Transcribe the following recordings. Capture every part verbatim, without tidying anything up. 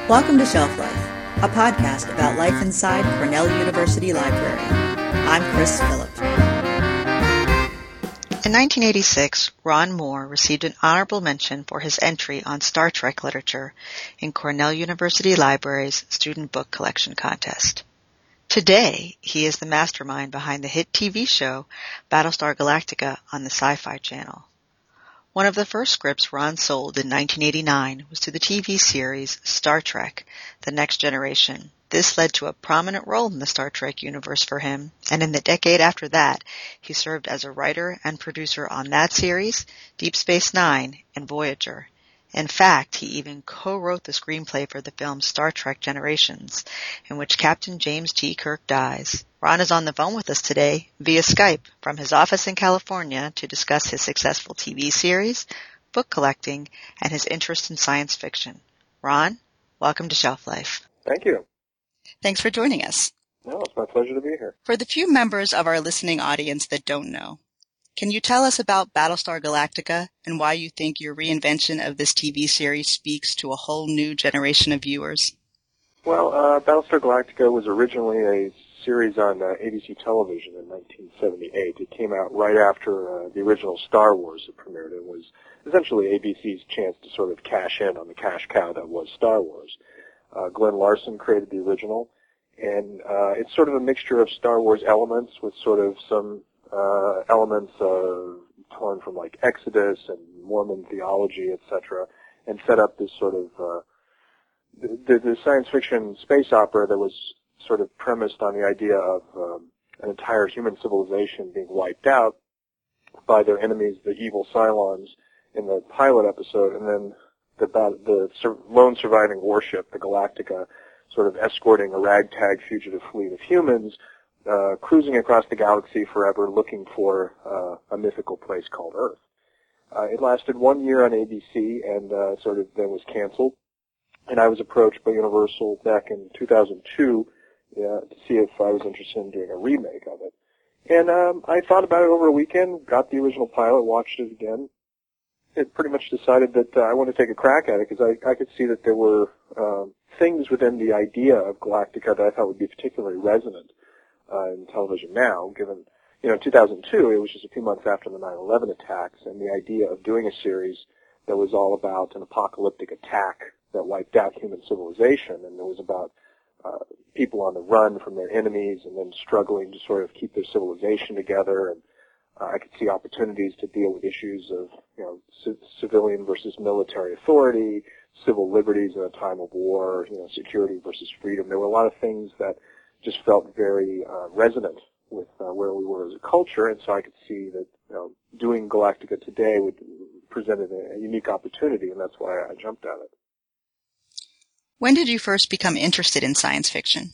Welcome to Shelf Life, a podcast about life inside Cornell University Library. I'm Chris Phillip. In nineteen eighty-six, Ron Moore received an honorable mention for his entry on Star Trek literature in Cornell University Library's Student Book Collection Contest. Today, he is the mastermind behind the hit T V show Battlestar Galactica on the Sci-Fi Channel. One of the first scripts Ron sold in nineteen eighty-nine was to the T V series Star Trek: The Next Generation. This led to a prominent role in the Star Trek universe for him, and in the decade after that, he served as a writer and producer on that series, Deep Space Nine, and Voyager. In fact, he even co-wrote the screenplay for the film Star Trek Generations, in which Captain James T. Kirk dies. Ron is on the phone with us today via Skype from his office in California to discuss his successful T V series, book collecting, and his interest in science fiction. Ron, welcome to Shelf Life. Thank you. Thanks for joining us. No, it's my pleasure to be here. For the few members of our listening audience that don't know, can you tell us about Battlestar Galactica and why you think your reinvention of this T V series speaks to a whole new generation of viewers? Well, uh, Battlestar Galactica was originally a series on uh, A B C television in nineteen seventy-eight. It came out right after uh, the original Star Wars had premiered. It was essentially A B C's chance to sort of cash in on the cash cow that was Star Wars. Uh, Glenn Larson created the original, and uh, it's sort of a mixture of Star Wars elements with sort of some uh, elements uh, torn from like Exodus and Mormon theology, et cetera, and set up this sort of uh, the, the science fiction space opera that was sort of premised on the idea of um, an entire human civilization being wiped out by their enemies, the evil Cylons, in the pilot episode, and then the, the sur- lone surviving warship, the Galactica, sort of escorting a ragtag fugitive fleet of humans, uh, cruising across the galaxy forever looking for uh, a mythical place called Earth. Uh, it lasted one year on A B C and uh, sort of then was canceled. And I was approached by Universal back in two thousand two uh, to see if I was interested in doing a remake of it. And um, I thought about it over a weekend, got the original pilot, watched it again. It pretty much decided that uh, I wanted to take a crack at it because I, I could see that there were um, things within the idea of Galactica that I thought would be particularly resonant uh, in television now, given, you know, in two thousand two, it was just a few months after the nine eleven attacks, and the idea of doing a series that was all about an apocalyptic attack that wiped out human civilization, and it was about uh, people on the run from their enemies and then struggling to sort of keep their civilization together, and uh, I could see opportunities to deal with issues of, you know, c- civilian versus military authority, civil liberties in a time of war, you know, security versus freedom. There were a lot of things that just felt very uh, resonant with uh, where we were as a culture, and so I could see that, you know, doing Galactica today would presented a, a unique opportunity, and that's why I jumped at it. When did you first become interested in science fiction?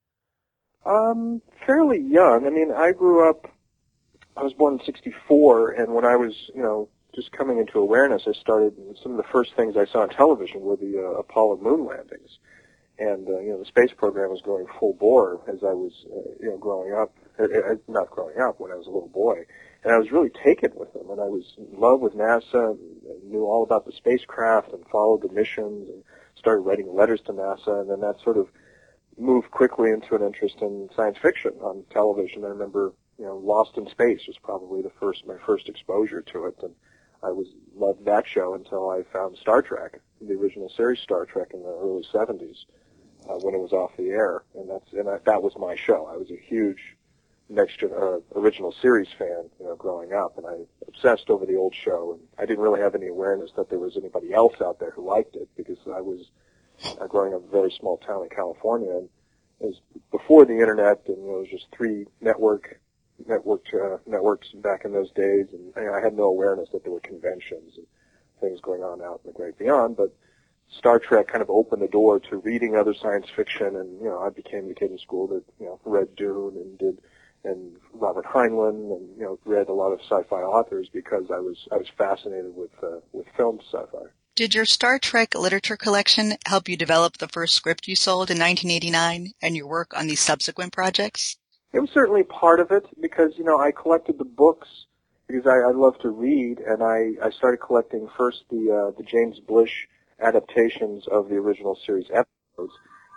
Um, fairly young. I mean, I grew up, I was born in sixty-four, and when I was, you know, just coming into awareness, I started, some of the first things I saw on television were the uh, Apollo moon landings. And, uh, you know, the space program was going full bore as I was, uh, you know, growing up, uh, uh, not growing up, when I was a little boy. And I was really taken with them, and I was in love with NASA, and knew all about the spacecraft, and followed the missions, and started writing letters to NASA, and then that sort of moved quickly into an interest in science fiction on television. I remember, you know, Lost in Space was probably the first, my first exposure to it, and I was loved that show until I found Star Trek, the original series Star Trek in the early seventies, uh, when it was off the air, and that's and I, that was my show. I was a huge next gen, uh, original series fan, you know, growing up, and I obsessed over the old show, and I didn't really have any awareness that there was anybody else out there who liked it, because I was uh, growing up in a very small town in California, and it was before the internet, and, you know, it was just three network network uh, networks back in those days, and you know, I had no awareness that there were conventions and things going on out in the great beyond, but Star Trek kind of opened the door to reading other science fiction, and, you know, I became the kid in school that, you know, read Dune and did and Robert Heinlein, and, you know, read a lot of sci-fi authors because I was I was fascinated with uh, with film sci-fi. Did your Star Trek literature collection help you develop the first script you sold in nineteen eighty-nine and your work on these subsequent projects? It was certainly part of it because, you know, I collected the books because I, I love to read, and I, I started collecting first the uh, the James Blish adaptations of the original series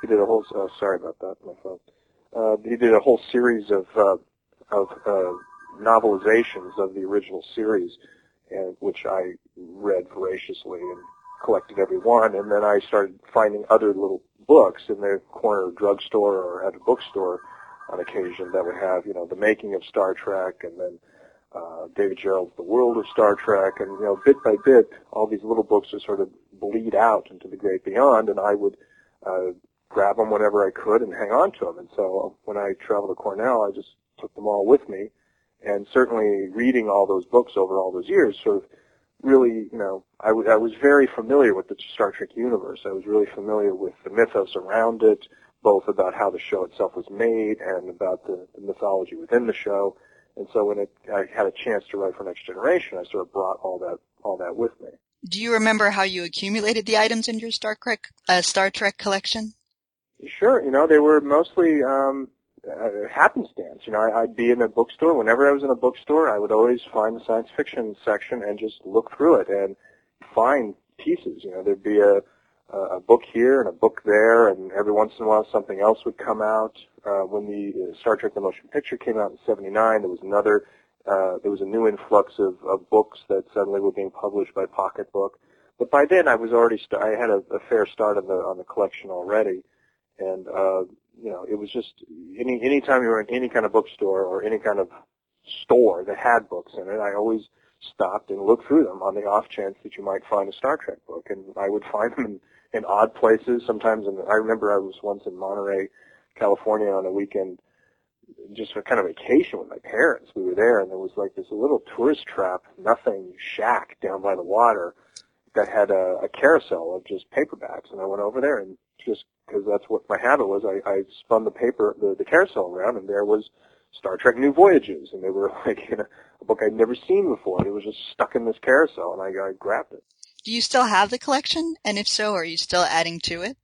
he did a whole. Uh, sorry about that, my phone. Uh, he did a whole series of uh, of uh, novelizations of the original series, and which I read voraciously and collected every one. And then I started finding other little books in the corner drugstore or at a bookstore on occasion that would have, you know, the making of Star Trek, and then uh, David Gerrold's The World of Star Trek, and, you know, bit by bit, all these little books would sort of bleed out into the great beyond, and I would uh, grab them whenever I could and hang on to them. And so when I traveled to Cornell, I just took them all with me, and certainly reading all those books over all those years sort of really, you know, I, w- I was very familiar with the Star Trek universe. I was really familiar with the mythos around it, both about how the show itself was made and about the, the mythology within the show. And so when it, I had a chance to write for Next Generation, I sort of brought all that all that with me. Do you remember how you accumulated the items in your Star Trek uh, Star Trek collection? Sure. You know, they were mostly um, uh, happenstance. You know, I, I'd be in a bookstore. Whenever I was in a bookstore, I would always find the science fiction section and just look through it and find pieces. You know, there'd be a a book here and a book there, and every once in a while something else would come out. Uh, when the uh, Star Trek The Motion Picture came out in seventy-nine, there was another, uh, there was a new influx of, of books that suddenly were being published by Pocketbook. But by then I was already, st- I had a, a fair start on the on the collection already, and uh, you know, it was just any any time you were in any kind of bookstore or any kind of store that had books in it, I always stopped and looked through them on the off chance that you might find a Star Trek book, and I would find them in in odd places. Sometimes, in, I remember I was once in Monterey, California on a weekend, just for kind of vacation with my parents. We were there, and there was like this little tourist trap, nothing shack down by the water that had a, a carousel of just paperbacks. And I went over there, and just because that's what my habit was, I, I spun the paper, the, the carousel around, and there was Star Trek New Voyages, and they were like in a, a book I'd never seen before. It was just stuck in this carousel, and I, I grabbed it. Do you still have the collection? And if so, are you still adding to it?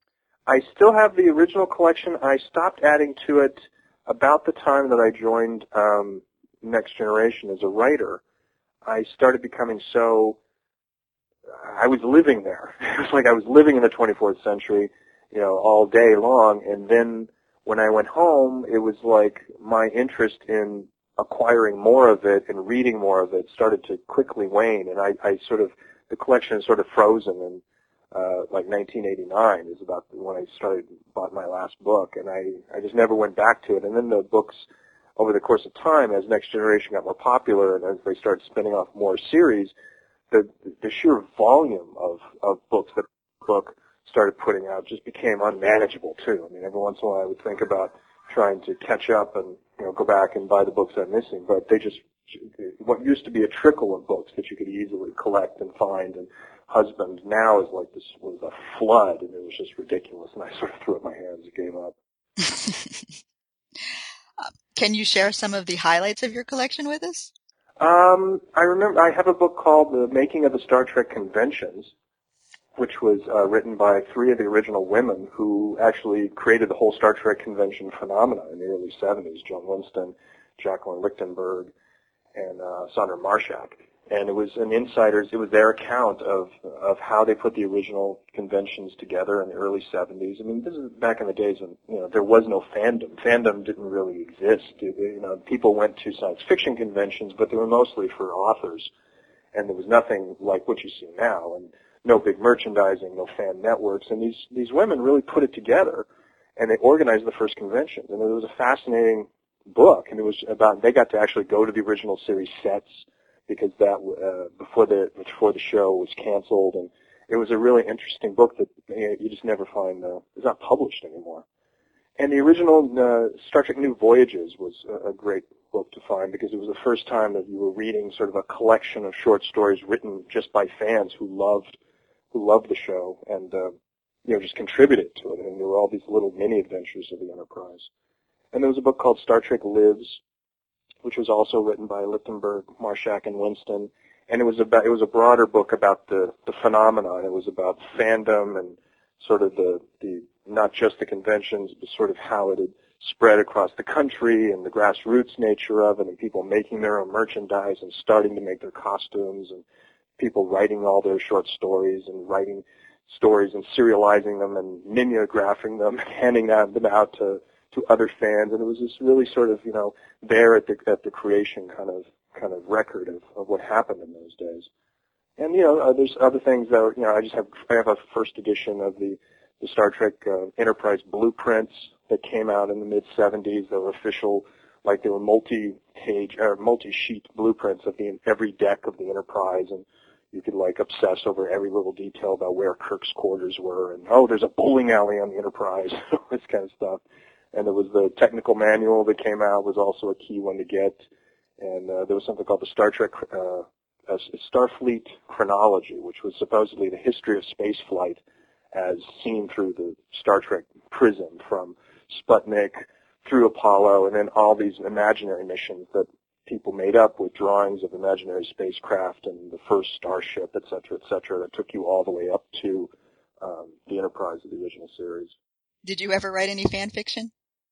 I still have the original collection. I stopped adding to it about the time that I joined um, Next Generation as a writer. I started becoming so, I was living there. It was like I was living in the twenty-fourth century, you know, all day long. And then when I went home, it was like my interest in acquiring more of it and reading more of it started to quickly wane. And I, I sort of, the collection is sort of frozen, and uh, like nineteen eighty-nine is about when I started, bought my last book, and I, I just never went back to it. And then the books, over the course of time, as Next Generation got more popular and as they started spinning off more series, the, the sheer volume of, of books that the book started putting out just became unmanageable too. I mean, every once in a while I would think about trying to catch up and, you know, go back and buy the books I'm missing, but they just, what used to be a trickle of books that you could easily collect and find and husband now is like this was a flood, and it was just ridiculous, and I sort of threw up my hands and gave up. uh, can you share some of the highlights of your collection with us? Um, I remember I have a book called The Making of the Star Trek Conventions, which was uh, written by three of the original women who actually created the whole Star Trek convention phenomena in the early seventies, Joan Winston, Jacqueline Lichtenberg, and uh, Sandra Marshak. And it was an insider's, it was their account of of how they put the original conventions together in the early seventies. I mean, this is back in the days when, you know, there was no fandom. Fandom didn't really exist. You know, people went to science fiction conventions, but they were mostly for authors. And there was nothing like what you see now, and no big merchandising, no fan networks. And these, these women really put it together, and they organized the first conventions. And it was a fascinating book, and it was about, they got to actually go to the original series sets, because that uh, before the before the show was canceled, and it was a really interesting book that you know, you just never find. Uh, it's not published anymore. And the original uh, Star Trek New Voyages was a, a great book to find, because it was the first time that you were reading sort of a collection of short stories written just by fans who loved who loved the show and uh, you know just contributed to it. And there were all these little mini adventures of the Enterprise. And there was a book called Star Trek Lives, which was also written by Lichtenberg, Marshak, and Winston, and it was about it was a broader book about the the phenomenon. It was about fandom and sort of the the not just the conventions, but sort of how it had spread across the country and the grassroots nature of it, and people making their own merchandise and starting to make their costumes, and people writing all their short stories and writing stories and serializing them and mimeographing them and handing them out to, to other fans. And it was this really sort of, you know, there at the, at the creation kind of, kind of record of, of what happened in those days. And, you know, uh, there's other things that, are, you know, I just have, I have a first edition of the, the Star Trek uh, Enterprise blueprints that came out in the mid seventies. They were official, like they were multi-page, or multi-sheet blueprints of the, every deck of the Enterprise, and you could like obsess over every little detail about where Kirk's quarters were, and oh, there's a bowling alley on the Enterprise, this kind of stuff. And there was the technical manual that came out, was also a key one to get. And uh, there was something called the Star Trek uh, uh, Starfleet Chronology, which was supposedly the history of space flight as seen through the Star Trek prism, from Sputnik through Apollo, and then all these imaginary missions that people made up with drawings of imaginary spacecraft and the first starship, et cetera, et cetera, that took you all the way up to um, the Enterprise of the original series. Did you ever write any fan fiction?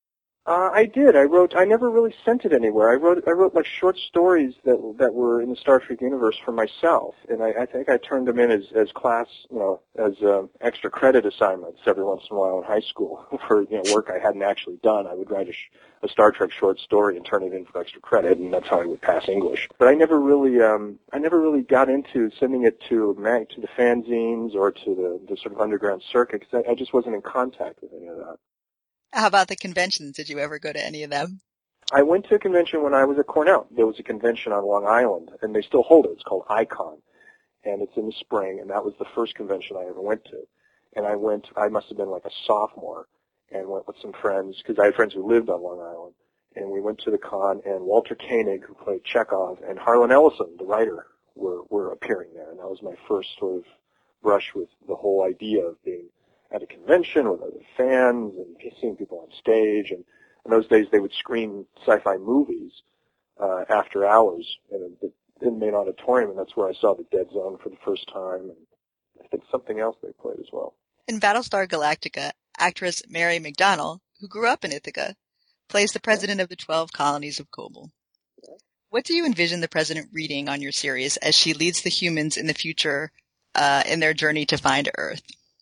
Uh, I did. I wrote. I never really sent it anywhere. I wrote. I wrote like short stories that that were in the Star Trek universe for myself, and I, I think I turned them in as as class, you know, as um, extra credit assignments every once in a while in high school for you know work I hadn't actually done. I would write a, sh- a Star Trek short story and turn it in for extra credit, and that's how I would pass English. But I never really, um, I never really got into sending it to mag- to the fanzines or to the, the sort of underground circuit, because I, I just wasn't in contact with any of that. How about the conventions? Did you ever go to any of them? I went to a convention when I was at Cornell. There was a convention on Long Island, and they still hold it. It's called ICON, and it's in the spring, and that was the first convention I ever went to. And I went, I must have been like a sophomore, and went with some friends, because I had friends who lived on Long Island, and we went to the con, and Walter Koenig, who played Chekhov, and Harlan Ellison, the writer, were, were appearing there, and that was my first sort of brush with the whole idea of being at a convention with other fans and seeing people on stage. And in those days, they would screen sci-fi movies uh, after hours in, a, in the main auditorium, and that's where I saw The Dead Zone for the first time, and I think something else they played as well. In Battlestar Galactica, actress Mary McDonnell, who grew up in Ithaca, plays the president of the twelve colonies of Kobol. What do you envision the president reading on your series as she leads the humans in the future uh, in their journey to find Earth?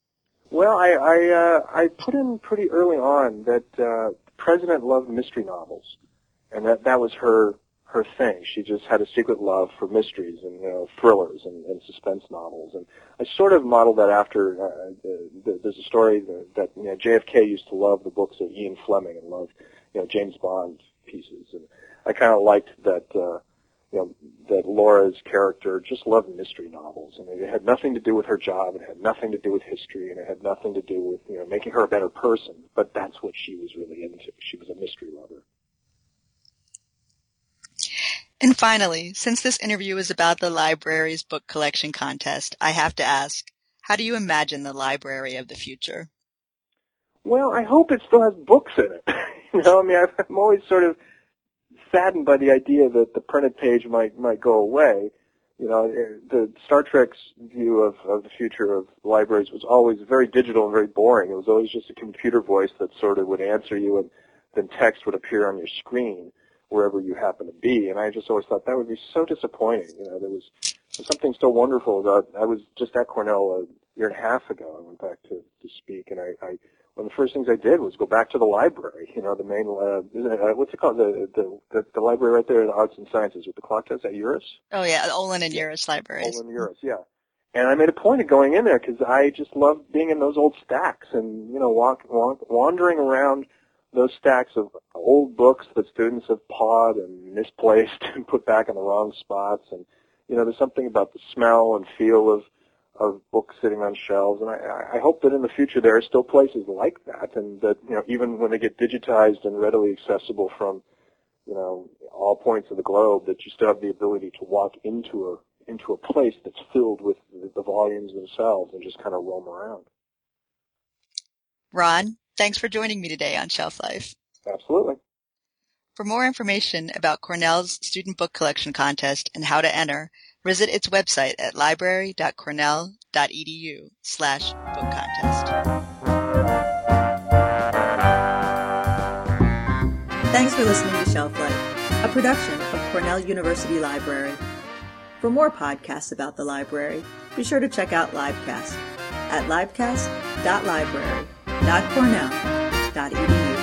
Well, I I, uh, I put in pretty early on that uh, the president loved mystery novels, and that that was her her thing. She just had a secret love for mysteries and you know thrillers and, and suspense novels, and I sort of modeled that after. Uh, the, the, there's a story that, that you know, J F K used to love the books of Ian Fleming and loved you know James Bond pieces, and I kind of liked that. Uh, You know, that Laura's character just loved mystery novels, and it had nothing to do with her job, it had nothing to do with history, and it had nothing to do with, you know, making her a better person, but that's what she was really into. She was a mystery lover. And finally, since this interview is about the library's book collection contest, I have to ask, how do you imagine the library of the future? Well, I hope it still has books in it. you know, I mean, I'm always sort of saddened by the idea that the printed page might might go away. You know, the Star Trek's view of, of the future of libraries was always very digital and very boring. It was always just a computer voice that sort of would answer you, and then text would appear on your screen wherever you happen to be. And I just always thought that would be so disappointing. You know, there was, there was something so wonderful about. I was just at Cornell a year and a half ago. I went back to, to speak, and I, I one of the first things I did was go back to the library. You know, the main, uh, isn't it, uh, what's it called? The, the the the library right there in the Arts and Sciences with the clock tower. Is that Uris? Oh yeah, Olin and Uris libraries. Olin and Uris, yeah. And I made a point of going in there because I just loved being in those old stacks and you know walk, walk wandering around those stacks of old books that students have pawed and misplaced and put back in the wrong spots. And you know, there's something about the smell and feel of of books sitting on shelves, and I, I hope that in the future there are still places like that, and that you know even when they get digitized and readily accessible from you know all points of the globe, that you still have the ability to walk into a into a place that's filled with the, the volumes themselves and just kind of roam around. Ron, thanks for joining me today on Shelf Life. Absolutely. For more information about Cornell's Student Book Collection Contest and how to enter, visit its website at library.cornell.edu slash book contest. Thanks for listening to Shelf Life, a production of Cornell University Library. For more podcasts about the library, be sure to check out Livecast. at livecast dot library dot cornell dot e d u.